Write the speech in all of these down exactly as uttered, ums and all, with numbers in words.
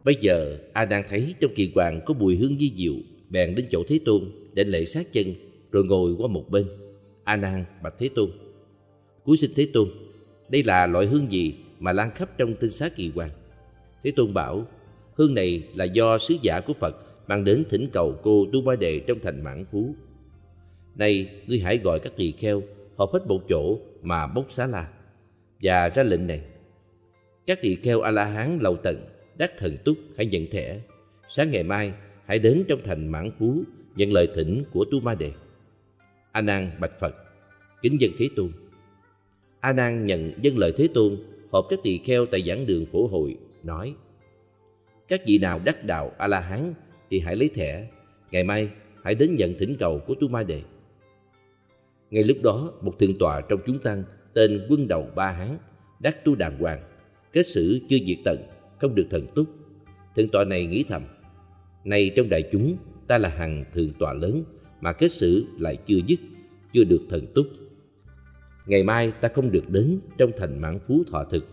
Bây giờ A Nan thấy trong kỳ quan có mùi hương vi diệu, bèn đến chỗ Thế Tôn, đảnh lễ sát chân, rồi ngồi qua một bên. A Nan bạch Thế Tôn: Cúi xin Thế Tôn, đây là loại hương gì mà lan khắp trong tinh xá kỳ quan? Thế Tôn bảo: Hương này là do sứ giả của Phật mang đến thỉnh cầu cô Tu Ma Đề trong thành Mãn Phú. Này, ngươi hãy gọi các tỳ kheo họp hết một chỗ mà bốc xá la, và ra lệnh này: các tỳ kheo A La Hán lầu tận đắc thần túc hãy nhận thẻ. Sáng ngày mai hãy đến trong thành Mãn Phú nhận lời thỉnh của Tu Ma Đề. A Nan bạch Phật: Kính dân Thế Tôn. A Nan nhận dâng lời Thế Tôn, họp các tỳ kheo tại giảng đường phổ hội, nói: các vị nào đắc đạo A La Hán thì hãy lấy thẻ, ngày mai hãy đến nhận thỉnh cầu của Tu Ma Đề. Ngay lúc đó, một thượng tọa trong chúng tăng tên Quân Đầu Ba Hán đắc tu đàng hoàng, kết xử chưa diệt tận, không được thần túc. Thượng tọa này nghĩ thầm: nay trong đại chúng ta là hằng thượng tọa lớn mà kết xử lại chưa dứt, chưa được thần túc. Ngày mai ta không được đến trong thành Mãn Phú thọ thực.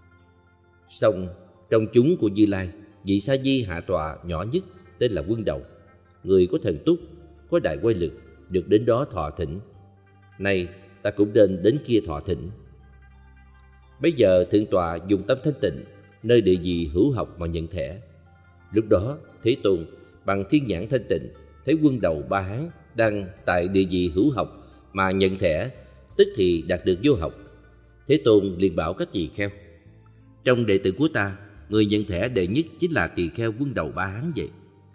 Song trong chúng của Như Lai, vị Sa Di hạ tọa nhỏ nhất tên là Quân Đầu, người có thần túc, có đại quay lực, được đến đó thọ thỉnh. Nay ta cũng nên đến kia thọ thỉnh. Bây giờ thượng tọa dùng tâm thanh tịnh, nơi địa vị hữu học mà nhận thẻ. Lúc đó Thế Tôn bằng thiên nhãn thanh tịnh thấy Quân Đầu Ba Hán đang tại địa vị hữu học mà nhận thẻ, tức thì đạt được vô học. Thế Tôn liền bảo các tỳ kheo: trong đệ tử của ta, người nhận thẻ đệ nhất chính là tỳ kheo Quân Đầu Ba Hán vậy.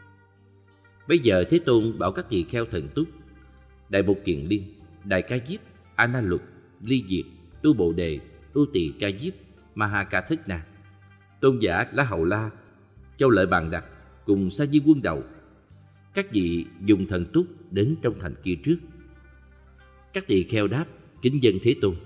Bây giờ Thế Tôn bảo các tỳ kheo thần túc: Đại Mục Kiền Liên, Đại Ca Diếp, A Na Lục, Ly Diệt, Tu Bồ Đề, Tu Tỳ Ca Diếp, Ma Ha Ca Thất Na, tôn giả La Hầu La, Châu Lợi Bàn Đặc cùng Sa Di Quân Đầu, các vị dùng thần túc đến trong thành kia trước. Các tỳ kheo đáp: kính dân Thế Tôn.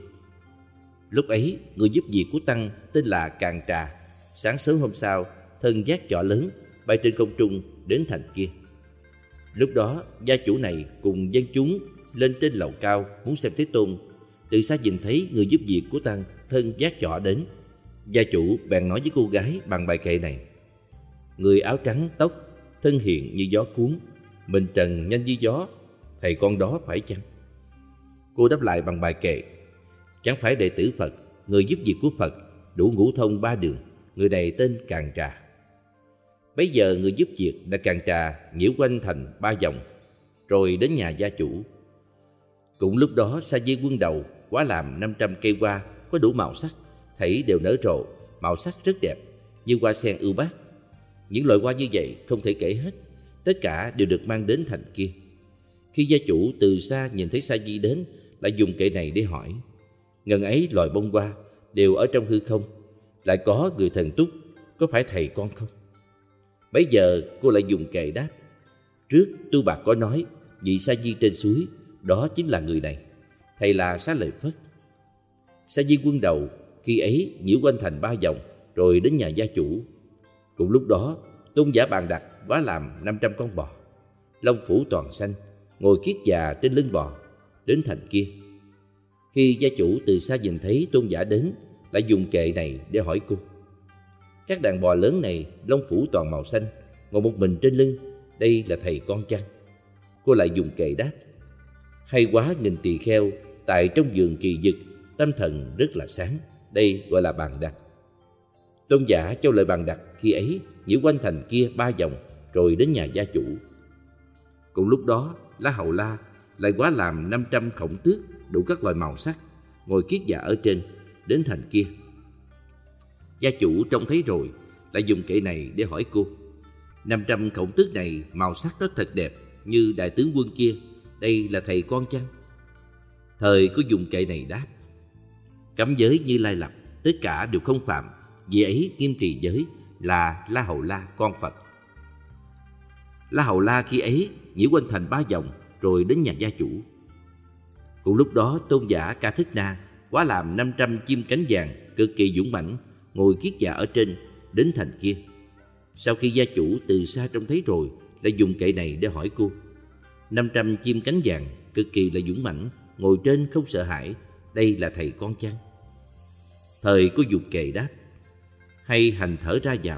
Lúc ấy, người giúp việc của tăng tên là Càn Trà, sáng sớm hôm sau, thân vác chỏ lớn, bay trên không trung đến thành kia. Lúc đó, gia chủ này cùng dân chúng lên trên lầu cao muốn xem Thế Tôn. Từ xa nhìn thấy người giúp việc của tăng thân vác chỏ đến, gia chủ bèn nói với cô gái bằng bài kệ này: người áo trắng tóc, thân hiện như gió cuốn, mình trần nhanh như gió, thầy con đó phải chăng? Cô đáp lại bằng bài kệ: chẳng phải đệ tử Phật, người giúp việc của Phật, đủ ngũ thông ba đường, người này tên Càn Trà. Bấy giờ người giúp việc đã Càn Trà nhiễu quanh thành ba vòng, rồi đến nhà gia chủ. Cũng lúc đó Sa Di Quân Đầu quá làm năm trăm cây hoa có đủ màu sắc, thảy đều nở rộ, màu sắc rất đẹp, như hoa sen ưu bát. Những loại hoa như vậy không thể kể hết, tất cả đều được mang đến thành kia. Khi gia chủ từ xa nhìn thấy Sa Di đến, lại dùng kệ này để hỏi: ngần ấy loài bông hoa đều ở trong hư không, lại có người thần túc, có phải thầy con không? Bấy giờ cô lại dùng kệ đáp: trước tu bạc có nói vị Sa Di trên suối, đó chính là người này, thầy là Xá Lợi Phất. Sa Di Quân Đầu khi ấy nhiễu quanh thành ba vòng, rồi đến nhà gia chủ. Cùng lúc đó, tôn giả Bàn Đặc quá làm năm trăm con bò, lông phủ toàn xanh, ngồi kiết già trên lưng bò, đến thành kia. Khi gia chủ từ xa nhìn thấy tôn giả đến, lại dùng kệ này để hỏi cô: các đàn bò lớn này lông phủ toàn màu xanh, ngồi một mình trên lưng, đây là thầy con chăng? Cô lại dùng kệ đáp: hay quá nghìn tỳ kheo, tại trong vườn kỳ dực, tâm thần rất là sáng, đây gọi là Bàn Đặc. Tôn giả Châu Lợi Bàn Đặc khi ấy nhiễu quanh thành kia ba vòng, rồi đến nhà gia chủ. Cùng lúc đó, La Hầu La lại quá làm năm trăm khổng tước đủ các loại màu sắc, ngồi kiết già ở trên, đến thành kia. Gia chủ trông thấy rồi, lại dùng kệ này để hỏi cô: năm trăm khổng tước này màu sắc rất thật đẹp, như đại tướng quân kia, đây là thầy con chăng? Thời có dùng kệ này đáp: cấm giới Như Lai lập, tất cả đều không phạm, vì ấy nghiêm trì giới, là La Hầu La con Phật. La Hầu La khi ấy nhiễu quanh thành ba vòng, rồi đến nhà gia chủ. Cùng lúc đó, tôn giả Ca Thức Na quá làm năm trăm chim cánh vàng cực kỳ dũng mãnh, ngồi kiết già ở trên, đến thành kia. Sau khi gia chủ từ xa trông thấy rồi, lại dùng kệ này để hỏi cô: năm trăm chim cánh vàng cực kỳ là dũng mãnh, ngồi trên không sợ hãi, đây là thầy con chăng? Thời có dùng kệ đáp: hay hành thở ra vào,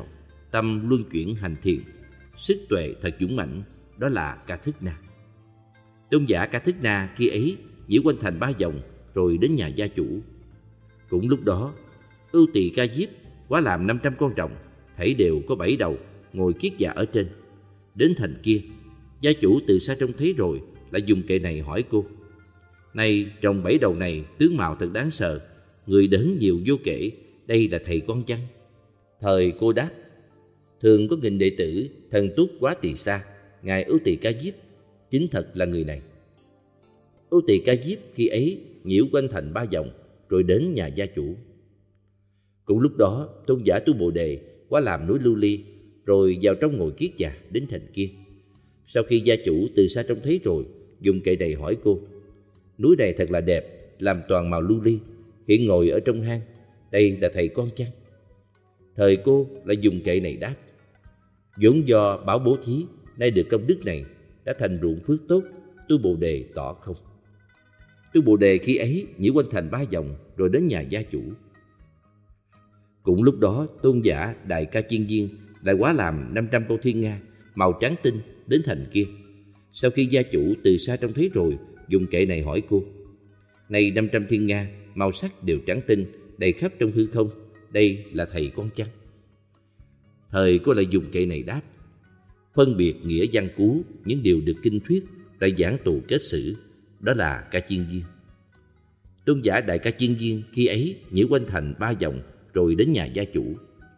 tâm luân chuyển hành thiền, sức tuệ thật dũng mãnh, đó là Ca Thức Na. Tôn giả Ca Thức Na khi ấy nhiễu quanh thành ba vòng rồi đến nhà gia chủ. Cũng lúc đó, Ưu Tỳ Ca Diếp quá làm năm trăm con rồng, thảy đều có bảy đầu, ngồi kiết dạ ở trên. Đến thành kia, gia chủ từ xa trông thấy rồi, lại dùng kệ này hỏi cô: này, rồng bảy đầu này tướng mạo thật đáng sợ, người đến nhiều vô kể, đây là thầy con chăng? Thời cô đáp: thường có nghìn đệ tử thần túc quá Tỳ Sa, ngài Ưu Tỳ Ca Diếp chính thật là người này. Ưu Tỳ Ca Diếp khi ấy nhiễu quanh thành ba vòng rồi đến nhà gia chủ. Cũng lúc đó, tôn giả Tu Bồ Đề quá làm núi Lưu Ly rồi vào trong ngồi kiết già đến thành kia. Sau khi gia chủ từ xa trông thấy rồi, dùng kệ này hỏi cô: núi này thật là đẹp, làm toàn màu lưu ly, hiện ngồi ở trong hang, đây là thầy con chăng? Thời cô lại dùng kệ này đáp: vốn do bảo bố thí, nay được công đức này, đã thành ruộng phước tốt. Tu Bồ Đề tỏ không. Tu Bồ Đề khi ấy nhiễu quanh thành ba vòng rồi đến nhà gia chủ. Cũng lúc đó, tôn giả Đại Ca Chiên Viên lại quá làm năm trăm con thiên nga màu trắng tinh đến thành kia. Sau khi gia chủ từ xa trông thấy rồi, dùng kệ này hỏi cô: này, năm trăm thiên nga màu sắc đều trắng tinh, đầy khắp trong hư không, đây là thầy con chăng? Thời cô lại dùng kệ này đáp: phân biệt nghĩa văn cú, những điều được kinh thuyết, lại giảng tù kết sử, đó là Ca Chiên Viên. Tôn giả Đại Ca Chiên Viên khi ấy nhiễu quanh thành ba vòng rồi đến nhà gia chủ.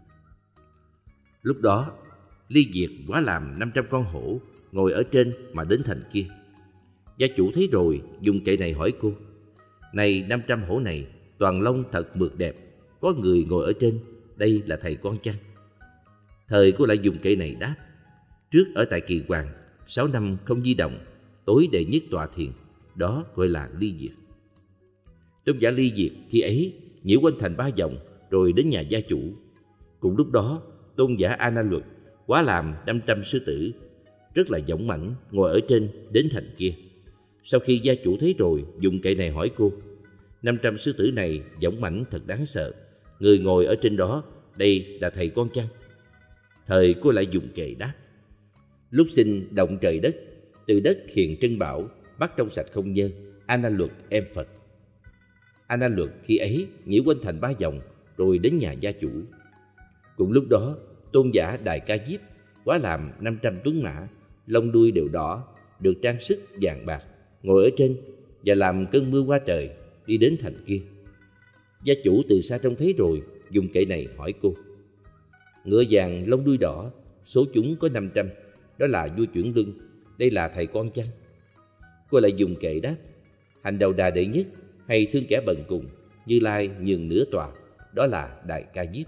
Lúc đó, Ly Diệt quá làm năm trăm con hổ ngồi ở trên mà đến thành kia. Gia chủ thấy rồi, dùng kệ này hỏi cô: này, năm trăm hổ này toàn lông thật mượt đẹp, có người ngồi ở trên, đây là thầy con chăng? Thời cô lại dùng kệ này đáp: trước ở tại Kỳ Hoàng, sáu năm không di động, tối đệ nhất tọa thiền, đó gọi là Ly Diệt. Tôn giả Ly Diệt khi ấy nhiễu quanh thành ba vòng rồi đến nhà gia chủ. Cùng lúc đó, tôn giả A Na Luật quá làm năm trăm sư tử, rất là dũng mãnh, ngồi ở trên đến thành kia. Sau khi gia chủ thấy rồi, dùng kệ này hỏi cô: năm trăm sư tử này dũng mãnh thật đáng sợ, người ngồi ở trên đó, đây là thầy con chăng? Thời cô lại dùng kệ đáp: lúc sinh động trời đất, từ đất hiện trân bảo, bắt trong sạch không nhơ, A Na Luật em Phật. A Na Luật khi ấy nhiễu quanh thành ba vòng rồi đến nhà gia chủ. Cùng lúc đó, tôn giả Đại Ca Diếp quá làm năm trăm tuấn mã, lông đuôi đều đỏ, được trang sức vàng bạc, ngồi ở trên và làm cơn mưa qua trời, đi đến thành kia. Gia chủ từ xa trông thấy rồi, dùng kệ này hỏi cô: ngựa vàng lông đuôi đỏ, số chúng có năm trăm, đó là vua chuyển luân, đây là thầy con chăng? Cô lại dùng kệ đáp: hành đầu đà đệ nhất, hay thương kẻ bần cùng, Như Lai nhường nửa tòa, đó là Đại Ca Diếp.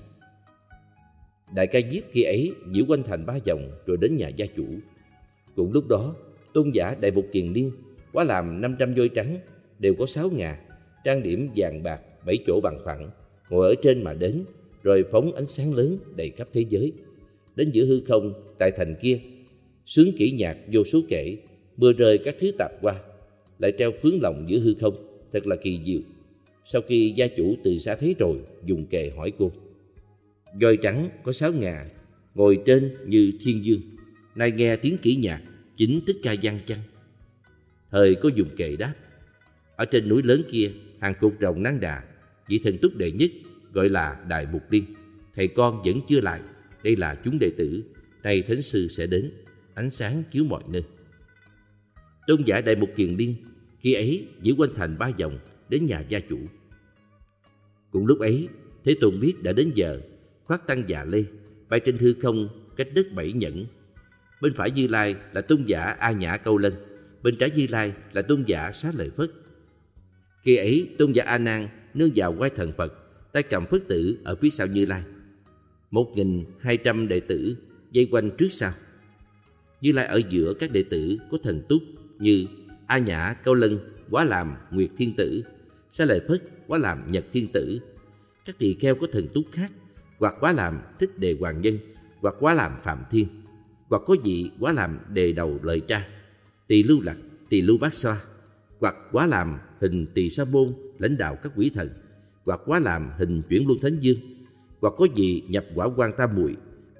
Đại Ca Diếp khi ấy nhiễu quanh thành ba vòng rồi đến nhà gia chủ. Cùng lúc đó, tôn giả Đại Mục Kiền Liên quá làm năm trăm voi trắng, đều có sáu ngà, trang điểm vàng bạc, bảy chỗ bằng phẳng, ngồi ở trên mà đến, rồi phóng ánh sáng lớn đầy khắp thế giới. Đến giữa hư không tại thành kia, sướng kỹ nhạc vô số kể, mưa rơi các thứ tạp qua, lại treo phướng lồng giữa hư không, thật là kỳ diệu. Sau khi gia chủ từ xa thấy rồi, dùng kệ hỏi cô: voi trắng có sáu ngà, ngồi trên như thiên dương, nay nghe tiếng kỹ nhạc, chính Thích Ca Văn chăng? Thời có dùng kệ đáp: ở trên núi lớn kia, hàng cục rồng nán đà, vị thần túc đệ nhất gọi là Đại Mục Liên, thầy con vẫn chưa lại, đây là chúng đệ tử, nay thánh sư sẽ đến, ánh sáng chiếu mọi nơi. Tôn giả Đại Mục Kiền Liên khi ấy giữ quanh thành ba vòng đến nhà gia chủ. Cùng lúc ấy, Thế Tôn biết đã đến giờ, khoác tăng già lê, bay trên hư không cách đất bảy nhẫn. Bên phải Như Lai là tôn giả A Nhã Câu Lân, bên trái Như Lai là tôn giả Xá Lợi Phất. Khi ấy, tôn giả A Nan nương vào quai thần Phật, tay cầm Phất tử ở phía sau Như Lai. Một nghìn hai trăm đệ tử dây quanh trước sau. Như Lai ở giữa các đệ tử có thần túc như A Nhã Câu Lân quá làm Nguyệt Thiên Tử, Xá Lợi Phất quá làm Nhật Thiên Tử. Các tỳ kheo có thần túc khác, hoặc quá làm Thích Đề Hoàng Nhân, hoặc quá làm Phạm Thiên, hoặc có vị quá làm Đề Đầu Lợi Tra, Tỳ Lưu Lạc, Tỳ Lưu Bát Xoa, hoặc quá làm hình Tỳ Sa Môn lãnh đạo các quỷ thần, hoặc quá làm hình Chuyển Luân Thánh Dương, hoặc có vị nhập quả Quan Tam Muội,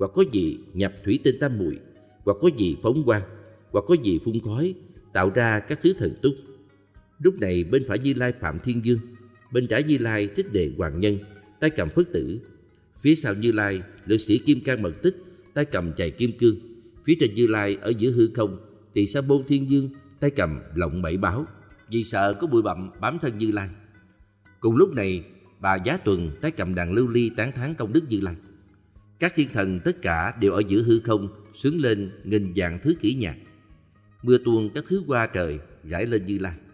hoặc có gì nhập thủy tinh tam muội, hoặc có gì phóng quang, hoặc có gì phun khói, tạo ra các thứ thần túc. Lúc này bên phải Như Lai Phạm Thiên Dương, bên trái Như Lai Thích Đề Hoàng Nhân, tay cầm Phất Tử. Phía sau Như Lai lực sĩ Kim Cang Mật Tích, tay cầm chày kim cương. Phía trên Như Lai ở giữa hư không, Tỳ Sa Môn Thiên Dương, tay cầm lọng bảy báo, vì sợ có bụi bặm bám thân Như Lai. Cùng lúc này, Bà Giá Tuần tay cầm đàn lưu ly tán thán công đức Như Lai. Các thiên thần tất cả đều ở giữa hư không xướng lên nghìn vạn thứ kỹ nhạc. Mưa tuôn các thứ hoa trời rải lên Như Lai.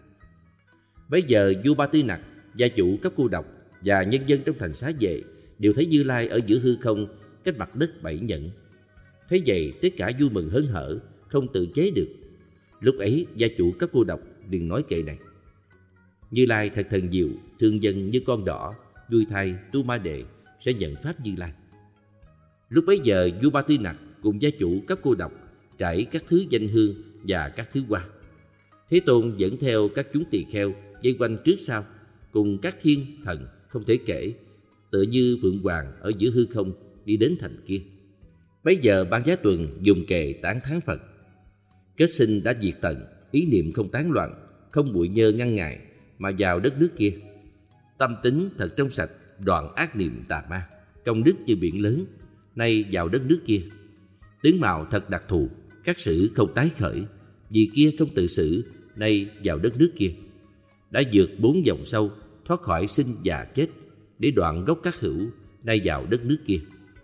Bấy giờ vua Ba Tư Nặc, gia chủ cấp cô độc và nhân dân trong thành Xá Vệ đều thấy Như Lai ở giữa hư không cách mặt đất bảy nhẫn. Thế vậy tất cả vui mừng hớn hở, không tự chế được. Lúc ấy gia chủ cấp cô độc liền nói kệ này: Như Lai thật thần diệu, thương dân như con đỏ, vui thay Tu Ma Đệ sẽ nhận pháp Như Lai. Lúc bấy giờ vua Ba Tư Nặc cùng gia chủ cấp cô độc trải các thứ danh hương và các thứ hoa. Thế Tôn dẫn theo các chúng tỳ kheo vây quanh trước sau, cùng các thiên thần không thể kể, tựa như Phượng Hoàng ở giữa hư không đi đến thành kia. Bấy giờ Ban Giá Tuần dùng kệ tán thán Phật: Kết sinh đã diệt tận, ý niệm không tán loạn, không bụi nhơ ngăn ngại, mà vào đất nước kia. Tâm tính thật trong sạch, đoạn ác niệm tà ma, công đức như biển lớn, nay vào đất nước kia. Tướng mạo thật đặc thù, các sử không tái khởi, vì kia không tự xử, nay vào đất nước kia. Đã vượt bốn dòng sâu, thoát khỏi sinh già chết, để đoạn gốc các hữu, nay vào đất nước kia.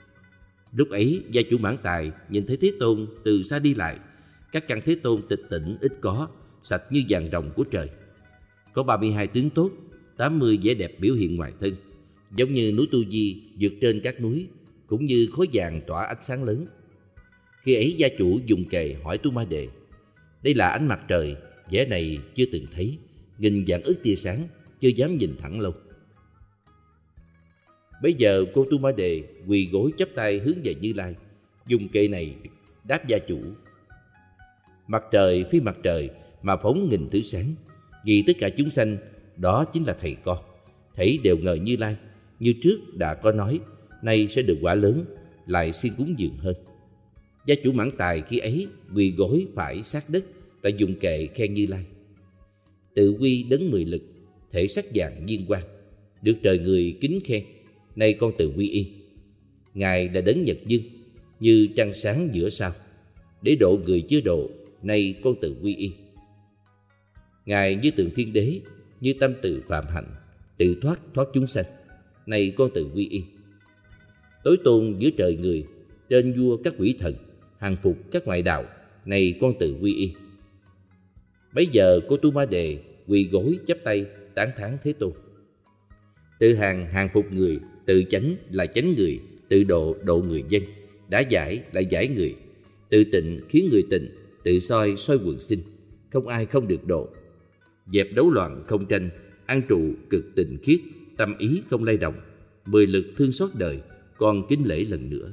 Lúc ấy gia chủ Mãn Tài nhìn thấy Thế Tôn từ xa đi lại. Các căn Thế Tôn tịch tỉnh ít có, sạch như vàng rồng của trời. Có ba mươi hai tướng tốt, tám mươi vẻ đẹp biểu hiện ngoài thân, giống như núi Tu Di vượt trên các núi, cũng như khối vàng tỏa ánh sáng lớn. Khi ấy gia chủ dùng kệ hỏi Tu Ma Đệ: Đây là ánh mặt trời, vẻ này chưa từng thấy, nghìn vạn ức tia sáng, chưa dám nhìn thẳng lâu. Bấy giờ cô Tu Ma Đề quỳ gối chắp tay hướng về Như Lai, dùng kệ này đáp gia chủ: Mặt trời phi mặt trời mà phóng nghìn thứ sáng, vì tất cả chúng sanh đó chính là thầy con, thảy đều ngờ Như Lai, như trước đã có nói, nay sẽ được quả lớn, lại xin cúng dường hơn. Gia chủ Mãn Tài khi ấy quỳ gối phải sát đất, lại dùng kệ khen Như Lai: Tự quy đấng mười lực, thể sắc vàng viên quang, được trời người kính khen, nay con tự quy y. Ngài là đấng nhật dương, như trăng sáng giữa sao, để độ người chưa độ, nay con tự quy y. Ngài như tượng thiên đế, như tâm từ phạm hạnh, tự thoát thoát chúng sanh, nay con tự quy y. Tối tôn giữa trời người, trên vua các quỷ thần, hàng phục các ngoại đạo, nay con tự quy y. Bấy giờ cô Tu Ma Đề quỳ gối chắp tay tán thán Thế Tôn: Tự hàng hàng phục người, tự chánh là chánh người, tự độ độ người dân, đã giải là giải người, tự tịnh khiến người tịnh, tự soi soi quần sinh, không ai không được độ. Dẹp đấu loạn không tranh, an trụ cực tình khiết, tâm ý không lay động, mười lực thương xót đời, con kính lễ lần nữa.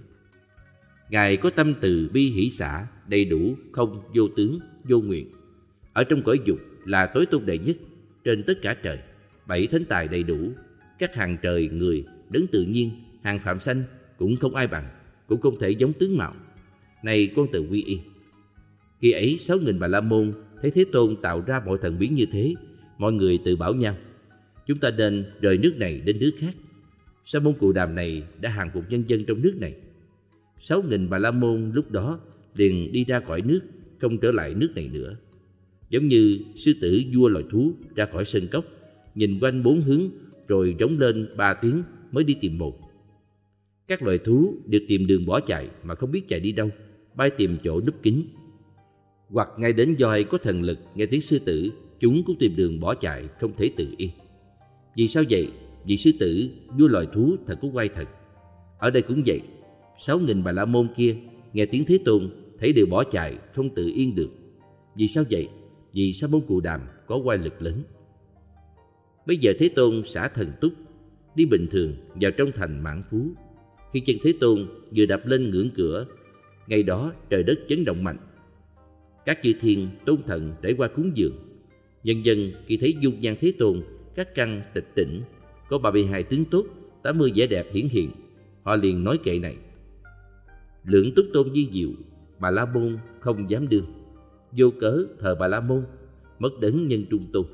Ngài có tâm từ bi hỷ xả, đầy đủ, không vô tướng, vô nguyện. Ở trong cõi dục là tối tôn đệ nhất, trên tất cả trời, bảy thánh tài đầy đủ, các hàng trời người, đấng tự nhiên, hàng phạm sanh cũng không ai bằng, cũng không thể giống tướng mạo. Này con tự quy y. Khi ấy sáu nghìn Bà La Môn thấy Thế Tôn tạo ra mọi thần biến như thế, mọi người tự bảo nhau: Chúng ta nên rời nước này đến nước khác. Sa môn Cù Đàm này đã hàng phục nhân dân trong nước này. Sáu nghìn Bà La Môn lúc đó liền đi ra khỏi nước, không trở lại nước này nữa. Giống như sư tử vua loài thú ra khỏi sân cốc, nhìn quanh bốn hướng rồi rống lên ba tiếng mới đi tìm một. Các loài thú đều tìm đường bỏ chạy mà không biết chạy đi đâu, bay tìm chỗ núp kín. Hoặc ngay đến voi có thần lực nghe tiếng sư tử, chúng cũng tìm đường bỏ chạy, không thể tự yên. Vì sao vậy? Vì sư tử vua loài thú thật có oai thần. Ở đây cũng vậy, sáu nghìn Bà La Môn kia nghe tiếng Thế Tôn thấy đều bỏ chạy, không tự yên được. Vì sao vậy? Vì Sa môn Cù Đàm có oai lực lớn. Bây giờ Thế Tôn xả thần túc, đi bình thường vào trong thành Mãn Phú. Khi chân Thế Tôn vừa đạp lên ngưỡng cửa, ngày đó trời đất chấn động mạnh. Các chư thiên tôn thần trải qua cúng dường. Nhân dân khi thấy dung nhan Thế Tôn, các căn tịch tỉnh, có ba mươi hai tướng tốt, tám mươi vẻ đẹp hiển hiện, họ liền nói kệ này: Lưỡng Túc Tôn di diệu, Bà La Môn không dám đương. Vô cớ thờ Bà La Môn, mất đấng nhân trung tôn.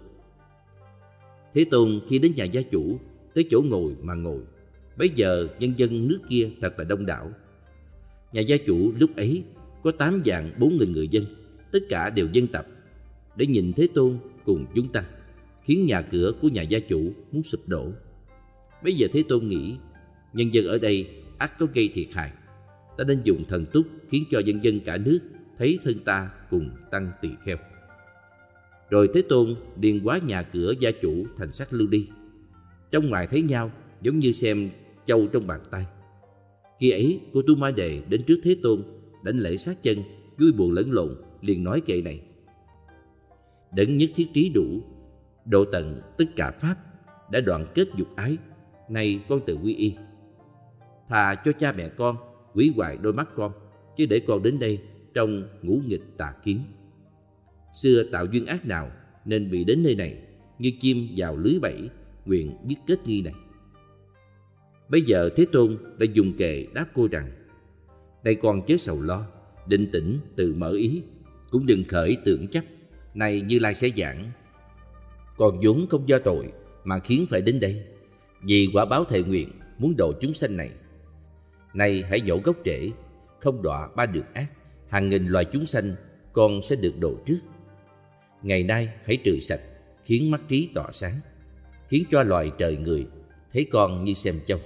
Thế Tôn khi đến nhà gia chủ, tới chỗ ngồi mà ngồi. Bấy giờ nhân dân nước kia thật là đông đảo. Nhà gia chủ lúc ấy có tám vạn bốn nghìn người dân, tất cả đều dân tập để nhìn Thế Tôn cùng chúng ta, khiến nhà cửa của nhà gia chủ muốn sụp đổ. Bây giờ Thế Tôn nghĩ, nhân dân ở đây ắt có gây thiệt hại, ta nên dùng thần túc khiến cho nhân dân cả nước thấy thân ta cùng tăng tỳ kheo. Rồi Thế Tôn điền hóa nhà cửa gia chủ thành sắc lưu ly, trong ngoài thấy nhau giống như xem châu trong bàn tay. Khi ấy cô Tu Ma Đề đến trước Thế Tôn, đảnh lễ sát chân, vui buồn lẫn lộn, liền nói kệ này: Đấng nhất thiết trí đủ, độ tận tất cả pháp, đã đoạn kết dục ái, nay con tự quy y. Thà cho cha mẹ con hủy hoại đôi mắt con, chứ để con đến đây trong ngũ nghịch tà kiến. Xưa tạo duyên ác nào nên bị đến nơi này, như chim vào lưới bẫy, nguyện biết kết nghi này. Bây giờ Thế Tôn đã dùng kệ đáp cô rằng: Đây con chớ sầu lo, định tĩnh tự mở ý, cũng đừng khởi tưởng chấp. Này Như Lai sẽ giảng: Con vốn không do tội mà khiến phải đến đây, vì quả báo thệ nguyện muốn độ chúng sanh này. Này hãy nhổ gốc rễ, không đọa ba đường ác, hàng nghìn loài chúng sanh con sẽ được độ trước. Ngày nay hãy trừ sạch, khiến mắt trí tỏa sáng, khiến cho loài trời người thấy con như xem châu.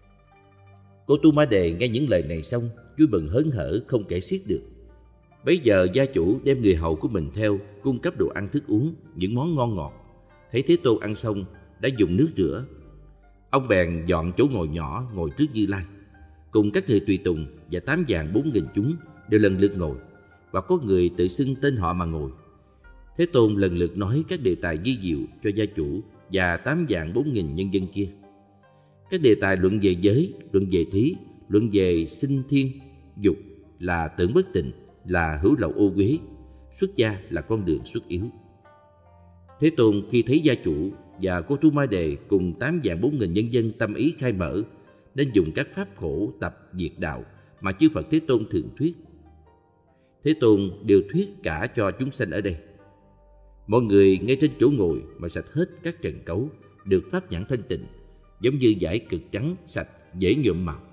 Cô Tu Ma Đề nghe những lời này xong, vui mừng hớn hở không kể xiết được. Bấy giờ gia chủ đem người hầu của mình theo, cung cấp đồ ăn thức uống, những món ngon ngọt. Thấy Thế Tôn ăn xong, đã dùng nước rửa. Ông bèn dọn chỗ ngồi nhỏ ngồi trước Như Lai, cùng các người tùy tùng và tám vạn bốn nghìn chúng đều lần lượt ngồi, và có người tự xưng tên họ mà ngồi. Thế Tôn lần lượt nói các đề tài vi diệu cho gia chủ và tám vạn bốn nghìn nhân dân kia. Các đề tài luận về giới, luận về thí, luận về sinh thiên, dục là tưởng bất tịnh, là hữu lậu ô uế, xuất gia là con đường xuất yếu. Thế Tôn khi thấy gia chủ và cô Tu Ma Đề cùng tám vạn bốn nghìn nhân dân tâm ý khai mở, nên dùng các pháp khổ tập diệt đạo mà chư Phật Thế Tôn thường thuyết. Thế Tôn đều thuyết cả cho chúng sanh ở đây. Mọi người ngay trên chỗ ngồi mà sạch hết các trần cấu, được pháp nhãn thanh tịnh, giống như vải cực trắng sạch dễ nhuộm màu.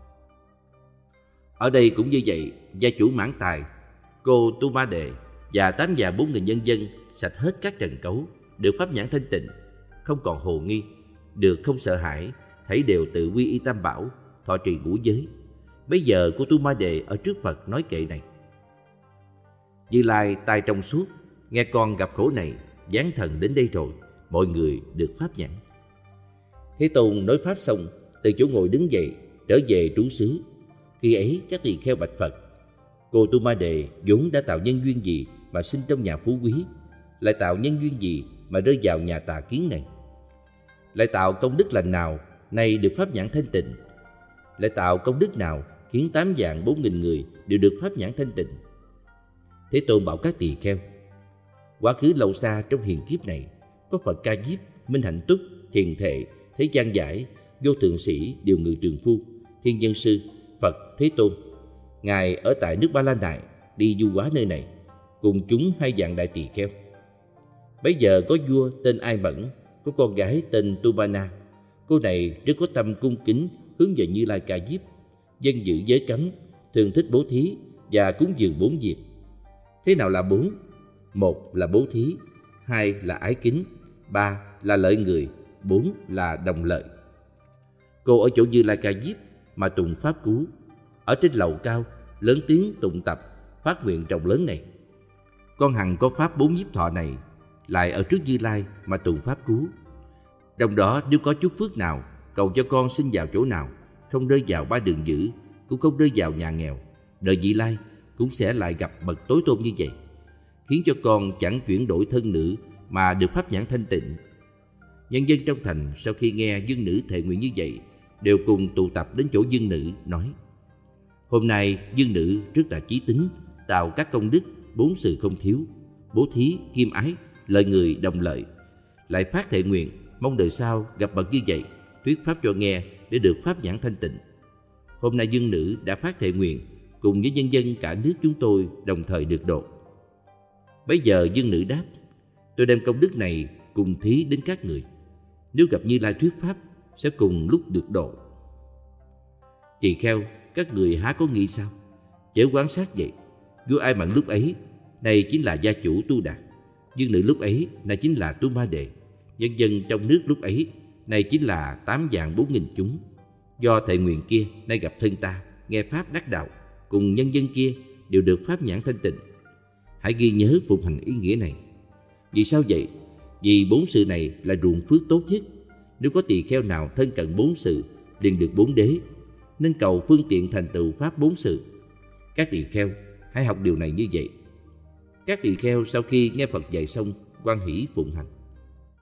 Ở đây cũng như vậy, gia chủ Mãn Tài, cô Tu Ma Đề và tám vạn bốn nghìn nhân dân sạch hết các trần cấu, được pháp nhãn thanh tịnh, không còn hồ nghi, được không sợ hãi, thảy đều tự quy y tam bảo, thọ trì ngũ giới. Bây giờ cô Tu Ma Đề ở trước Phật nói kệ này: Như Lai tai trong suốt, nghe con gặp khổ này, giáng thần đến đây rồi, mọi người được pháp nhãn. Thế Tôn nói pháp xong, từ chỗ ngồi đứng dậy, trở về trú xứ. Khi ấy các tỳ kheo bạch Phật: Cô Tu Ma Đề vốn đã tạo nhân duyên gì mà sinh trong nhà phú quý, lại tạo nhân duyên gì mà rơi vào nhà tà kiến này? Lại tạo công đức lành nào nay được pháp nhãn thanh tịnh? Lại tạo công đức nào khiến tám vạn bốn nghìn người đều được pháp nhãn thanh tịnh? Thế Tôn bảo các tỳ kheo: Quá khứ lâu xa trong hiền kiếp này, có Phật Ca Diếp, Minh Hạnh Túc, Thiền Thệ, Thế Gian Giải, Vô Thượng Sĩ, Điều Ngự Trường Phu, Thiên Nhân Sư, Phật Thế Tôn. Ngài ở tại nước Ba La Nại, đi du hóa nơi này, cùng chúng hai vạn đại tỳ kheo. Bấy giờ có vua tên Ai Mẫn, có con gái tên Tu Ba Na. Cô này rất có tâm cung kính hướng về Như Lai Ca Diếp, dân giữ giới cấm, thường thích bố thí và cúng dường bốn việc. Thế nào là bốn? Một là bố thí, hai là ái kính, ba là lợi người, bốn là đồng lợi. Cô ở chỗ Như Lai Ca Diếp mà tụng pháp cú, ở trên lầu cao lớn tiếng tụng tập phát nguyện rộng lớn này. Con hằng có pháp bốn nhiếp thọ này, lại ở trước Như Lai mà tụng pháp cú. Trong đó nếu có chút phước nào, cầu cho con sinh vào chỗ nào, không rơi vào ba đường dữ, cũng không rơi vào nhà nghèo, đời vị lai cũng sẽ lại gặp bậc tối tôn như vậy, khiến cho con chẳng chuyển đổi thân nữ mà được pháp nhãn thanh tịnh. Nhân dân trong thành sau khi nghe dương nữ thệ nguyện như vậy, đều cùng tụ tập đến chỗ dương nữ nói: Hôm nay dương nữ rất là chí tín, tạo các công đức bốn sự không thiếu: bố thí, kim ái, lợi người, đồng lợi. Lại phát thệ nguyện mong đời sau gặp bậc như vậy, thuyết pháp cho nghe để được pháp nhãn thanh tịnh. Hôm nay dương nữ đã phát thệ nguyện cùng với nhân dân cả nước chúng tôi đồng thời được độ. Bấy giờ Dương Nữ đáp: tôi đem công đức này cùng thí đến các người. Nếu gặp Như Lai thuyết pháp, sẽ cùng lúc được độ. Tỳ kheo, các người há có nghĩ sao? Chớ quan sát vậy. Vua Ai Mặn lúc ấy, này chính là gia chủ Tu Đạt. Dương Nữ lúc ấy, này chính là Tu Ma Đề. Nhân dân trong nước lúc ấy, này chính là tám vạn bốn nghìn chúng. Do thệ nguyện kia, nay gặp thân ta, nghe pháp đắc đạo, cùng nhân dân kia đều được pháp nhãn thanh tịnh. Hãy ghi nhớ phụng hành ý nghĩa này. Vì sao vậy? Vì bốn sự này là ruộng phước tốt nhất. Nếu có tỳ kheo nào thân cận bốn sự, liền được bốn đế, nên cầu phương tiện thành tựu pháp bốn sự. Các tỳ kheo hãy học điều này như vậy. Các tỳ kheo sau khi nghe Phật dạy xong, hoan hỷ phụng hành.